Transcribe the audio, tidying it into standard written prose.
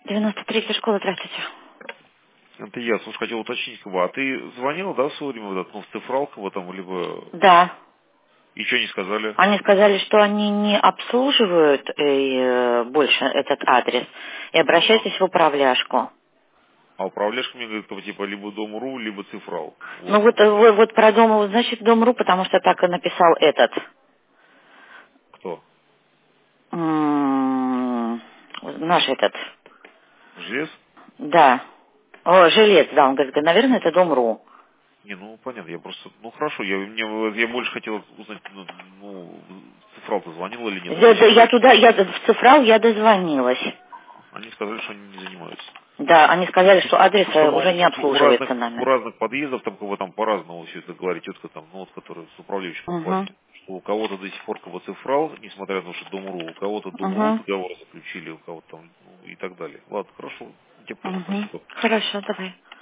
93-я школа, здравствуйте. Это я, слушай, хотел уточнить, а ты звонила, да, в свое время, в Цифралково там, либо... Да. И что не сказали? Они сказали, что они не обслуживают больше этот адрес. И Ага. обращайтесь в управляшку. А управляшка мне говорит, типа, либо Дом.ру, либо Цифрал. Ну Вот. вот, вот про дом, значит, Дом.ру, потому что так и написал этот. Кто? Наш этот. Желез? Да. О, Жилец, да, он говорит, наверное, это Дом.ру. Не, ну, понятно, я просто... Ну, хорошо, я больше хотел узнать, Цифрал-то звонил или нет. Да, Они да, я сказали, туда, я в Цифрал я дозвонилась. они сказали, что они не занимаются. Да, они сказали, что адрес Потому что, уже ну, не у обслуживается у нами. разных подъездов, там, кого там по-разному все это говорит тетка, там, ну, вот, которая с управляющей Угу. компанией. Что у кого-то до сих пор как бы Цифрал, несмотря на то, что Дом.ру, у кого-то Дом.ру Угу. договор заключили, у кого-то там, ну, и так далее. Ладно, хорошо, я понял, Угу. спасибо. Хорошо, давай.